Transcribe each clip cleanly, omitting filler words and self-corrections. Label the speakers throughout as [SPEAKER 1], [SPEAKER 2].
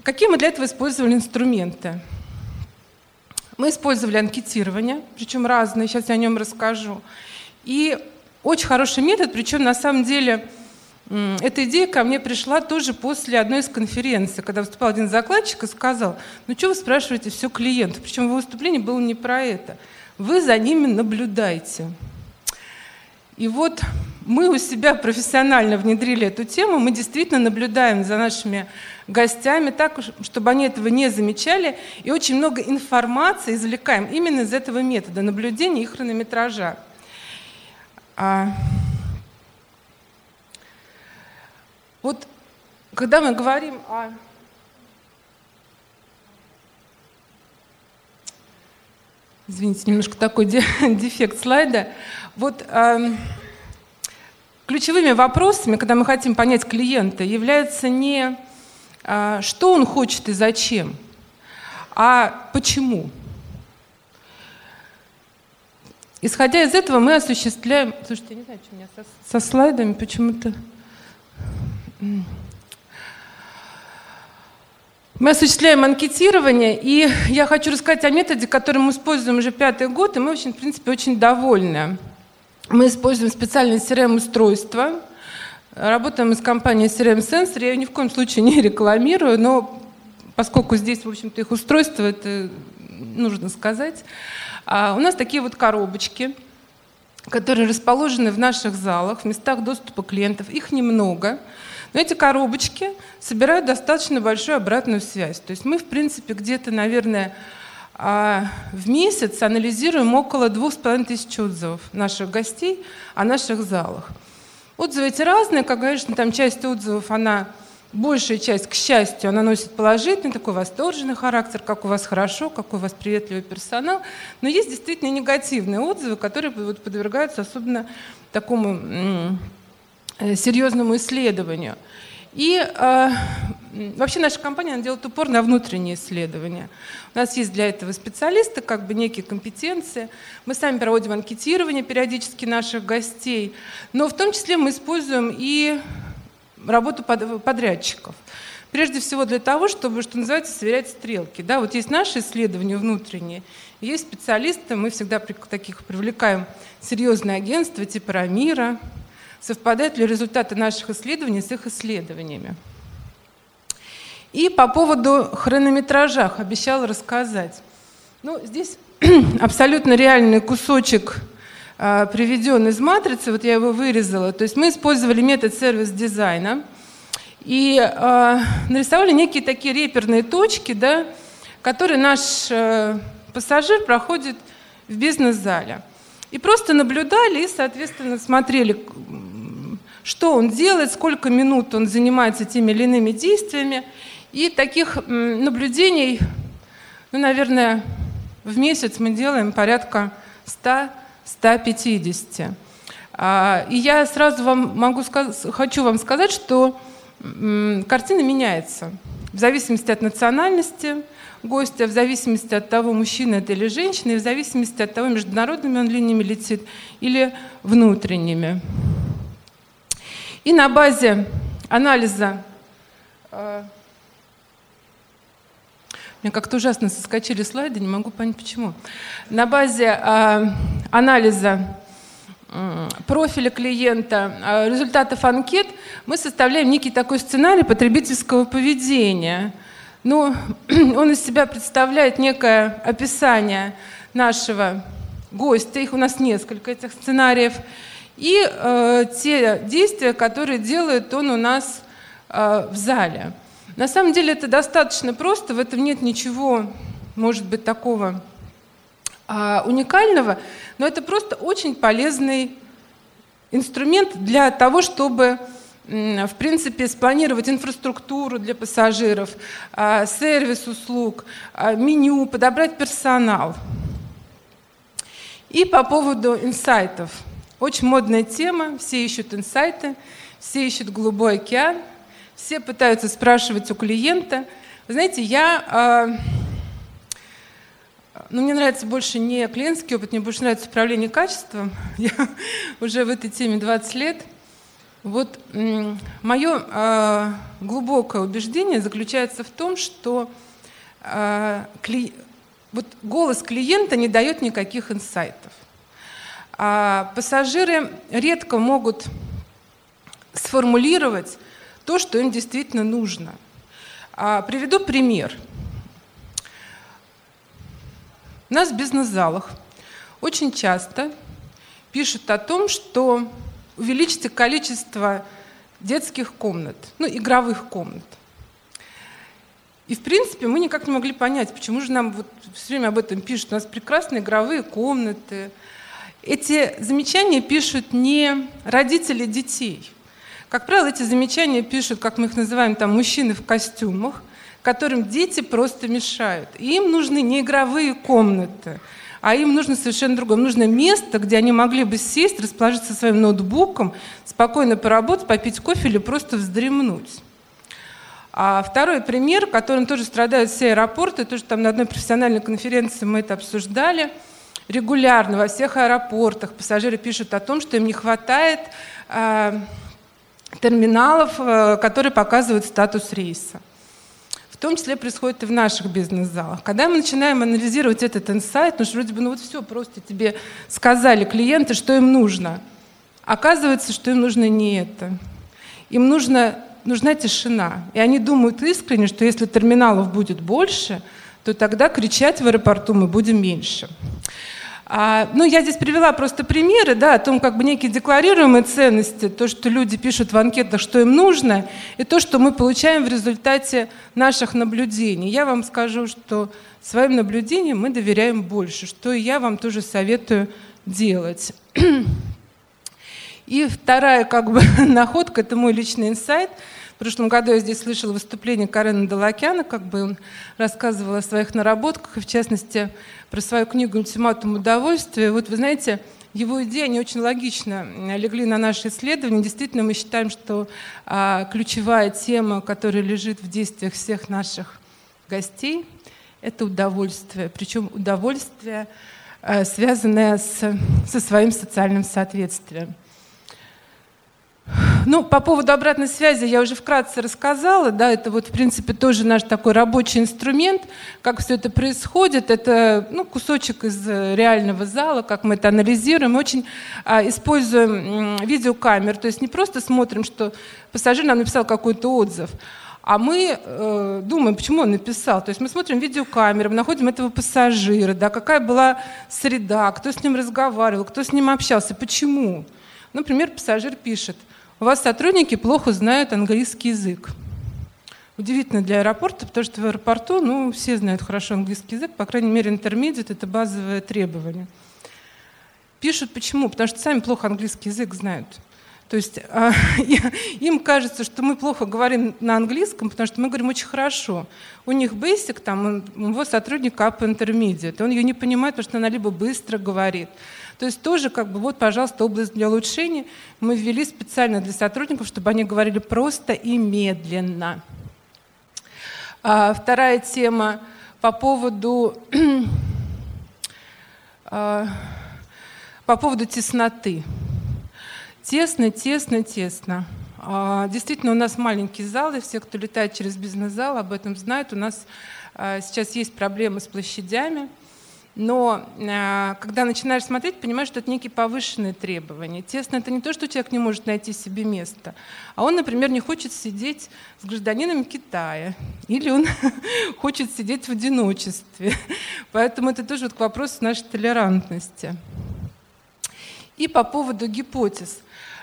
[SPEAKER 1] Какие мы для этого использовали инструменты? Мы использовали анкетирование, причем разные, сейчас я о нем расскажу. И очень хороший метод, причем на самом деле эта идея ко мне пришла тоже после одной из конференций, когда выступал один закладчик и сказал: ну что вы спрашиваете все клиентов? Причем его выступление было не про это. Вы за ними наблюдайте. И вот мы у себя профессионально внедрили эту тему, мы действительно наблюдаем за нашими гостями так, чтобы они этого не замечали, и очень много информации извлекаем именно из этого метода наблюдения и хронометража. Вот когда мы говорим о... Извините, немножко такой дефект слайда. Вот ключевыми вопросами, когда мы хотим понять клиента, является не что он хочет и зачем, а почему. Исходя из этого мы осуществляем... Слушайте, я не знаю, что у меня со слайдами почему-то... Мы осуществляем анкетирование, и я хочу рассказать о методе, который мы используем уже 5-й год, и мы, в принципе, очень довольны. Мы используем специальное CRM-устройство, работаем с компанией CRM Sensor, я ее ни в коем случае не рекламирую, но поскольку здесь, в общем-то, их устройство, это нужно сказать. У нас такие вот коробочки, которые расположены в наших залах, в местах доступа клиентов. Их немного. Но эти коробочки собирают достаточно большую обратную связь. То есть мы, в принципе, где-то, наверное, в месяц анализируем около 2500 отзывов наших гостей о наших залах. Отзывы эти разные, как, конечно, там часть отзывов, большая часть, к счастью, она носит положительный, такой восторженный характер, как у вас хорошо, какой у вас приветливый персонал. Но есть действительно негативные отзывы, которые подвергаются особенно такому серьезному исследованию. И вообще наша компания делает упор на внутренние исследования. У нас есть для этого специалисты, некие компетенции. Мы сами проводим анкетирование периодически наших гостей, но в том числе мы используем и работу подрядчиков. Прежде всего для того, чтобы, что называется, сверять стрелки. Да, вот есть наши исследования внутренние, есть специалисты, мы всегда таких привлекаем серьезные агентства типа Рамира. Совпадают ли результаты наших исследований с их исследованиями. И по поводу хронометража обещала рассказать. Здесь абсолютно реальный кусочек приведен из матрицы, вот я его вырезала. То есть мы использовали метод сервис-дизайна и нарисовали некие такие реперные точки, да, которые наш пассажир проходит в бизнес-зале. И просто наблюдали и, соответственно, смотрели, что он делает, сколько минут он занимается теми или иными действиями. И таких наблюдений, наверное, в месяц мы делаем порядка 100-150. И я сразу хочу вам сказать, что картина меняется в зависимости от национальности гостя, в зависимости от того, мужчина это или женщина, и в зависимости от того, международными он линиями летит или внутренними. И на базе анализа... У меня как-то ужасно соскочили слайды, не могу понять, почему. На базе анализа профиля клиента, результатов анкет, мы составляем некий такой сценарий потребительского поведения. Он из себя представляет некое описание нашего гостя, их у нас несколько, этих сценариев, и те действия, которые делает он у нас в зале. На самом деле это достаточно просто, в этом нет ничего, может быть, такого уникального, но это просто очень полезный инструмент для того, чтобы, в принципе, спланировать инфраструктуру для пассажиров, сервис услуг, меню, подобрать персонал. И по поводу инсайтов. Очень модная тема, все ищут инсайты, все ищут голубой океан, все пытаются спрашивать у клиента. Вы знаете, мне нравится больше не клиентский опыт, мне больше нравится управление качеством. Я уже в этой теме 20 лет. Вот мое глубокое убеждение заключается в том, что вот голос клиента не дает никаких инсайтов. Пассажиры редко могут сформулировать то, что им действительно нужно. Приведу пример. У нас в бизнес-залах очень часто пишут о том, что увеличьте количество детских комнат, игровых комнат. И, в принципе, мы никак не могли понять, почему же нам вот все время об этом пишут. У нас прекрасные игровые комнаты. Эти замечания пишут не родители детей. Как правило, эти замечания пишут, как мы их называем, там, мужчины в костюмах, которым дети просто мешают. И им нужны не игровые комнаты, а им нужно совершенно другое. Им нужно место, где они могли бы сесть, расположиться со своим ноутбуком, спокойно поработать, попить кофе или просто вздремнуть. А второй пример, которым тоже страдают все аэропорты, тоже там на одной профессиональной конференции мы это обсуждали, регулярно во всех аэропортах пассажиры пишут о том, что им не хватает терминалов, которые показывают статус рейса. В том числе происходит и в наших бизнес-залах. Когда мы начинаем анализировать этот инсайт, что вроде бы, все, просто тебе сказали клиенты, что им нужно. Оказывается, что им нужно не это. Им нужна тишина. И они думают искренне, что если терминалов будет больше, то тогда кричать в аэропорту мы будем меньше. Я здесь привела просто примеры, о том, некие декларируемые ценности, то, что люди пишут в анкетах, что им нужно, и то, что мы получаем в результате наших наблюдений. Я вам скажу, что своим наблюдениям мы доверяем больше, что и я вам тоже советую делать. И вторая находка, это мой личный инсайт. В прошлом году я здесь слышала выступление Карена Далакяна, он рассказывал о своих наработках, и в частности про свою книгу «Ультиматум удовольствия». Вот вы знаете, его идеи, они очень логично легли на наши исследования. Действительно, мы считаем, что ключевая тема, которая лежит в действиях всех наших гостей, это удовольствие. Причем удовольствие, связанное со своим социальным соответствием. По поводу обратной связи я уже вкратце рассказала. Это в принципе тоже наш такой рабочий инструмент. Как все это происходит, это кусочек из реального зала, как мы это анализируем. Мы очень используем видеокамеры, то есть не просто смотрим, что пассажир нам написал какой-то отзыв, а мы думаем, почему он написал. То есть мы смотрим видеокамеры, мы находим этого пассажира, какая была среда, кто с ним разговаривал, кто с ним общался, почему. Например, пассажир пишет: у вас сотрудники плохо знают английский язык. Удивительно для аэропорта, потому что в аэропорту все знают хорошо английский язык, по крайней мере, intermediate — это базовое требование. Пишут почему? Потому что сами плохо английский язык знают. То есть им кажется, что мы плохо говорим на английском, потому что мы говорим очень хорошо. У них basic, у его сотрудника up intermediate, он ее не понимает, потому что она либо быстро говорит. То есть тоже пожалуйста, область для улучшения мы ввели специально для сотрудников, чтобы они говорили просто и медленно. Вторая тема по поводу тесноты. Тесно. Действительно, у нас маленькие залы, все, кто летает через бизнес-зал, об этом знают. У нас сейчас есть проблемы с площадями. Но когда начинаешь смотреть, понимаешь, что это некие повышенные требования. Тесно — это не то, что человек не может найти себе место, а он, например, не хочет сидеть с гражданином Китая, или он хочет сидеть в одиночестве. Поэтому это тоже к вопросу нашей толерантности. И по поводу гипотез.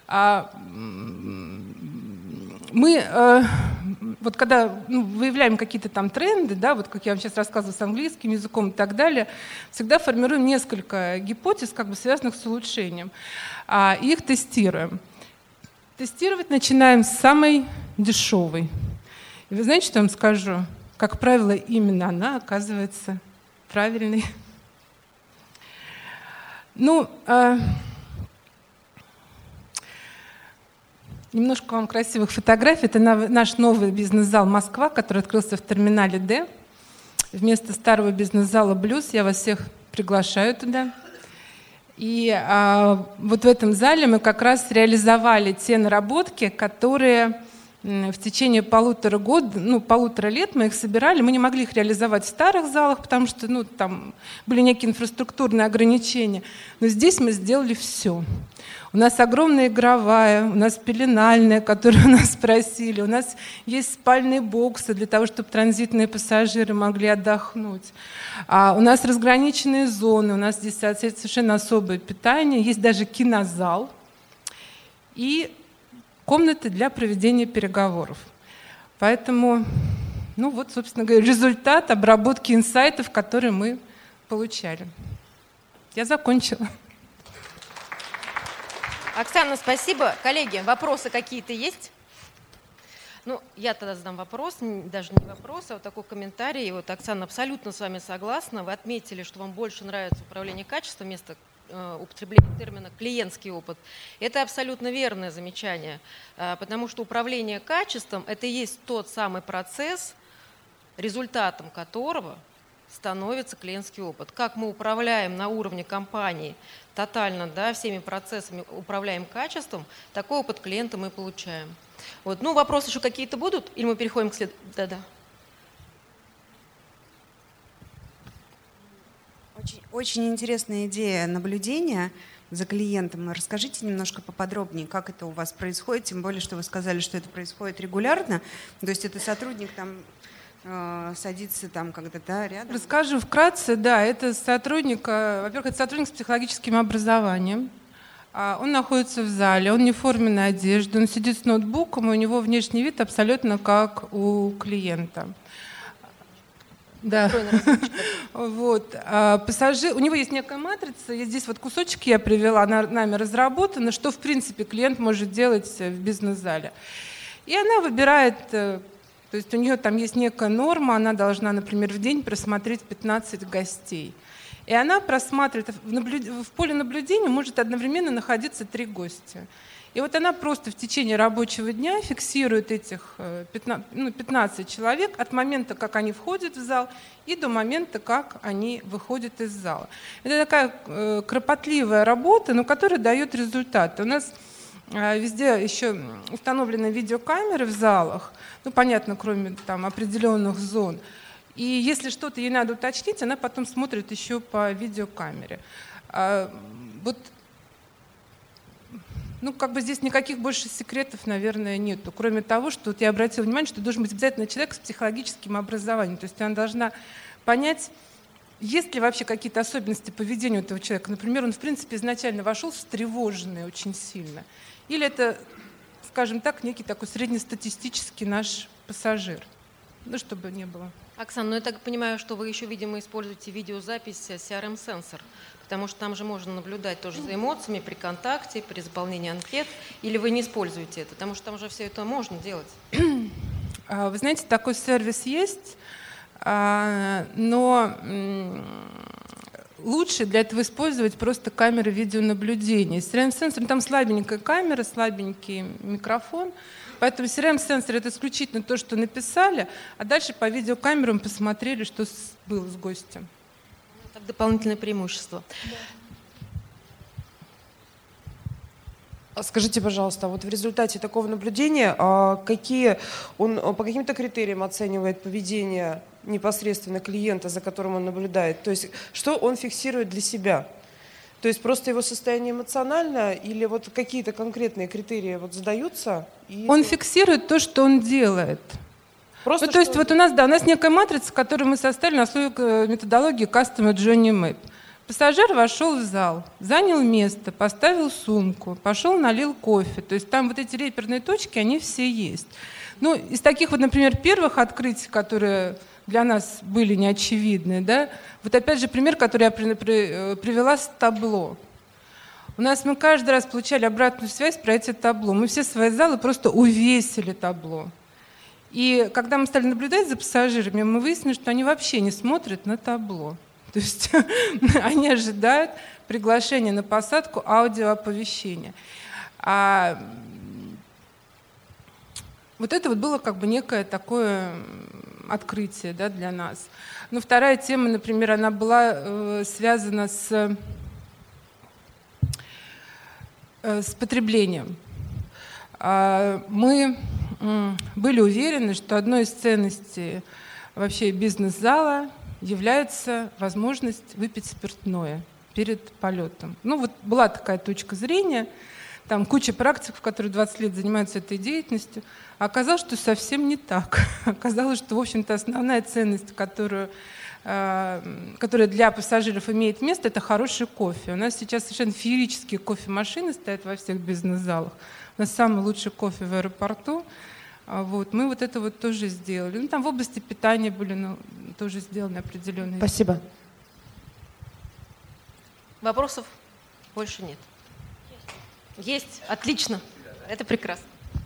[SPEAKER 1] Мы, когда выявляем какие-то там тренды, как я вам сейчас рассказывала, с английским языком и так далее, всегда формируем несколько гипотез, связанных с улучшением, и их тестируем. Тестировать начинаем с самой дешевой. И вы знаете, что я вам скажу? Как правило, именно она оказывается правильной. Немножко вам красивых фотографий. Это наш новый бизнес-зал «Москва», который открылся в терминале «Д». Вместо старого бизнес-зала «Блюз» я вас всех приглашаю туда. И вот в этом зале мы как раз реализовали те наработки, которые в течение полутора лет мы их собирали. Мы не могли их реализовать в старых залах, потому что там были некие инфраструктурные ограничения. Но здесь мы сделали все. У нас огромная игровая, у нас пеленальная, которую у нас просили, у нас есть спальные боксы для того, чтобы транзитные пассажиры могли отдохнуть. У нас разграниченные зоны, у нас здесь совершенно особое питание, есть даже кинозал и комнаты для проведения переговоров. Поэтому, собственно говоря, результат обработки инсайтов, которые мы получали. Я закончила.
[SPEAKER 2] Оксана, спасибо. Коллеги, вопросы какие-то есть? Я тогда задам вопрос, даже не вопрос, а вот такой комментарий. Вот, Оксана, абсолютно с вами согласна. Вы отметили, что вам больше нравится управление качеством вместо употребления термина «клиентский опыт». Это абсолютно верное замечание, потому что управление качеством – это и есть тот самый процесс, результатом которого становится клиентский опыт. Как мы управляем на уровне компании тотально, всеми процессами управляем качеством, такой опыт клиента мы получаем. Вот. Вопросы еще какие-то будут? Или мы переходим к следующему? Да.
[SPEAKER 3] Очень интересная идея наблюдения за клиентом. Расскажите немножко поподробнее, как это у вас происходит, тем более, что вы сказали, что это происходит регулярно. То есть это сотрудник садится когда-то рядом?
[SPEAKER 1] Расскажу вкратце, это сотрудник, во-первых, это сотрудник с психологическим образованием. Он находится в зале, он не в форменной одежде, он сидит с ноутбуком, и у него внешний вид абсолютно как у клиента. Да. Вот. Пассажир, у него есть некая матрица, и здесь кусочек я привела, она нами разработана, что в принципе клиент может делать в бизнес-зале. И она выбирает, то есть у нее там есть некая норма, она должна, например, в день просмотреть 15 гостей. И она просматривает, в поле наблюдения может одновременно находиться 3 гостя. И вот она просто в течение рабочего дня фиксирует этих 15 человек от момента, как они входят в зал, и до момента, как они выходят из зала. Это такая кропотливая работа, но которая дает результаты. У нас везде еще установлены видеокамеры в залах, понятно, кроме определенных зон. И если что-то ей надо уточнить, она потом смотрит еще по видеокамере. Здесь никаких больше секретов, наверное, нету. Кроме того, что я обратила внимание, что должен быть обязательно человек с психологическим образованием. То есть она должна понять, есть ли вообще какие-то особенности поведения у этого человека. Например, он, в принципе, изначально вошел встревоженный очень сильно. Или это, скажем так, некий такой среднестатистический наш пассажир. Чтобы не было.
[SPEAKER 2] Оксана, я так понимаю, что вы еще, видимо, используете видеозапись CRM-сенсор, потому что там же можно наблюдать тоже за эмоциями при контакте, при заполнении анкет, или вы не используете это, потому что там же все это можно делать.
[SPEAKER 1] Вы знаете, такой сервис есть, но лучше для этого использовать просто камеры видеонаблюдения. С CRM-сенсором там слабенькая камера, слабенький микрофон. Поэтому CRM-сенсор — это исключительно то, что написали, а дальше по видеокамерам посмотрели, что было с гостем.
[SPEAKER 2] Так дополнительное преимущество.
[SPEAKER 4] Да. Скажите, пожалуйста, вот в результате такого наблюдения по каким-то критериям оценивает поведение непосредственно клиента, за которым он наблюдает? То есть что он фиксирует для себя? То есть просто его состояние эмоциональное или какие-то конкретные критерии задаются?
[SPEAKER 1] Он фиксирует то, что он делает.
[SPEAKER 4] Просто
[SPEAKER 1] то есть у нас некая матрица, которую мы составили на основе методологии Customer Journey Map. Пассажир вошел в зал, занял место, поставил сумку, пошел налил кофе. То есть там эти реперные точки, они все есть. Из таких например, первых открытий, которые для нас были неочевидны, опять же пример, который я привела с табло. Мы каждый раз получали обратную связь про эти табло. Мы все свои залы просто увесили табло. И когда мы стали наблюдать за пассажирами, мы выяснили, что они вообще не смотрят на табло. То есть они ожидают приглашения на посадку, аудиооповещения. Это было некое такое открытие для нас. Вторая тема, например, она была связана с с потреблением. Мы были уверены, что одной из ценностей вообще бизнес-зала является возможность выпить спиртное перед полетом. Ну вот была такая точка зрения, там куча практиков, которые 20 лет занимаются этой деятельностью. А оказалось, что совсем не так. Оказалось, что, в общем-то, основная ценность, которая для пассажиров имеет место, это хороший кофе. У нас сейчас совершенно феерические кофемашины стоят во всех бизнес-залах. У нас самый лучший кофе в аэропорту. Вот. Мы вот это вот тоже сделали. Ну, там в области питания были тоже сделаны определенные...
[SPEAKER 4] Спасибо.
[SPEAKER 2] Вопросов больше нет. Есть. Отлично. Это прекрасно.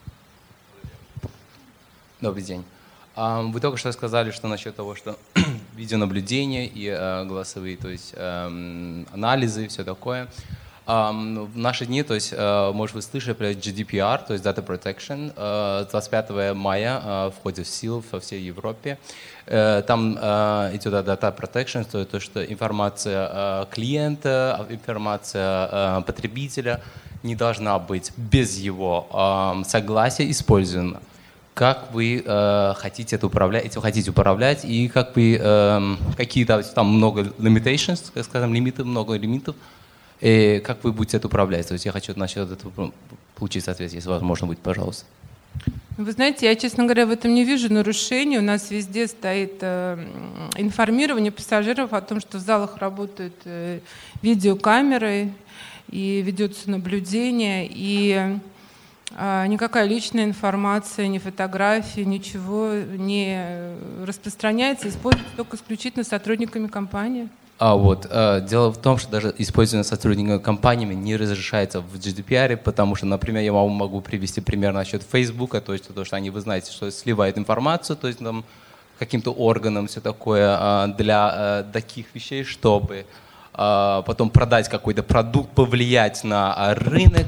[SPEAKER 5] Добрый день. Вы только что сказали, что насчет того, что видеонаблюдение и голосовые, то есть анализы и все такое. В наши дни, то есть, может, вы слышали про GDPR, то есть Data Protection, 25 мая входит в силу во всей Европе. Там идет Data Protection, то, что информация клиента, информация потребителя не должна быть без его согласия использована. Как вы хотите это управлять, и как вы, какие-то там много limitations, как скажем, много лимитов, и как вы будете это управлять? То есть я хочу насчет этого получить ответ, если возможно будет, пожалуйста.
[SPEAKER 1] Вы знаете, я, честно говоря, в этом не вижу нарушений. У нас везде стоит информирование пассажиров о том, что в залах работают видеокамеры, и ведется наблюдение, и никакая личная информация, ни фотографии, ничего не распространяется, используется только исключительно сотрудниками компании.
[SPEAKER 5] Дело в том, что даже использование сотрудниками компаниями не разрешается в GDPR, потому что, например, я могу привести пример насчет Facebook, то есть то, что они, вы знаете, что сливают информацию, то есть там каким-то органам, все такое, для таких вещей, чтобы потом продать какой-то продукт, повлиять на рынок,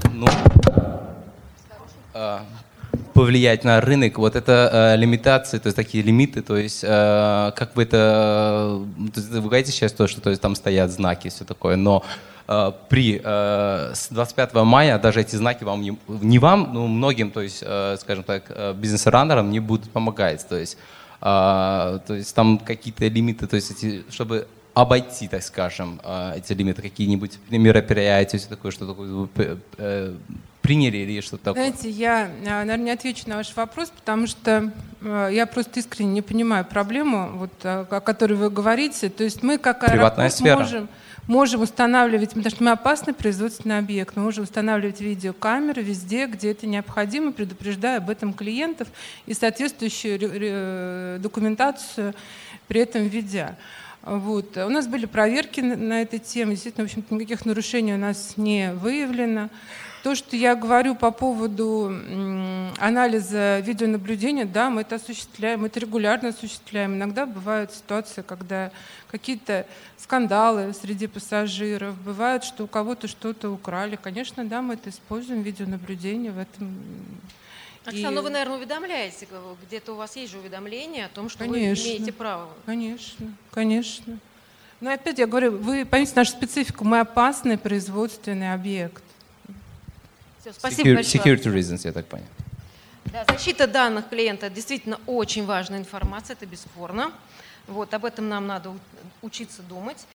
[SPEAKER 5] повлиять на рынок, вот это лимитации, то есть такие лимиты, то есть как вы это, вы говорите сейчас то, что то есть, там стоят знаки, все такое, но с 25 мая даже эти знаки вам не вам, но многим, то есть, скажем так, бизнес-раннерам не будут помогать, то есть там какие-то лимиты, то есть чтобы обойти, так скажем, эти лимиты, какие-нибудь мероприятия, все такое, что такое приняли или что-то такое?
[SPEAKER 1] Знаете, я, наверное, не отвечу на ваш вопрос, потому что я просто искренне не понимаю проблему, вот, о которой вы говорите. То есть мы как аэропорт можем устанавливать, потому что мы опасный производственный объект, мы можем устанавливать видеокамеры везде, где это необходимо, предупреждая об этом клиентов и соответствующую документацию при этом ведя. Вот. У нас были проверки на этой теме, действительно, в общем-то, никаких нарушений у нас не выявлено. То, что я говорю по поводу анализа видеонаблюдения, да, мы это осуществляем, мы это регулярно осуществляем. Иногда бывают ситуации, когда какие-то скандалы среди пассажиров, бывает, что у кого-то что-то украли. Конечно, да, мы это используем, видеонаблюдение в этом.
[SPEAKER 2] Оксана, вы, наверное, уведомляете, где-то у вас есть же уведомление о том, что
[SPEAKER 1] конечно,
[SPEAKER 2] вы имеете право.
[SPEAKER 1] Конечно, конечно. Но опять я говорю, вы поймите нашу специфику, мы опасный производственный объект.
[SPEAKER 2] Все, спасибо большое.
[SPEAKER 5] Security reasons, я так понял.
[SPEAKER 2] Да, защита данных клиента действительно очень важная информация, это бесспорно. Вот, об этом нам надо учиться думать.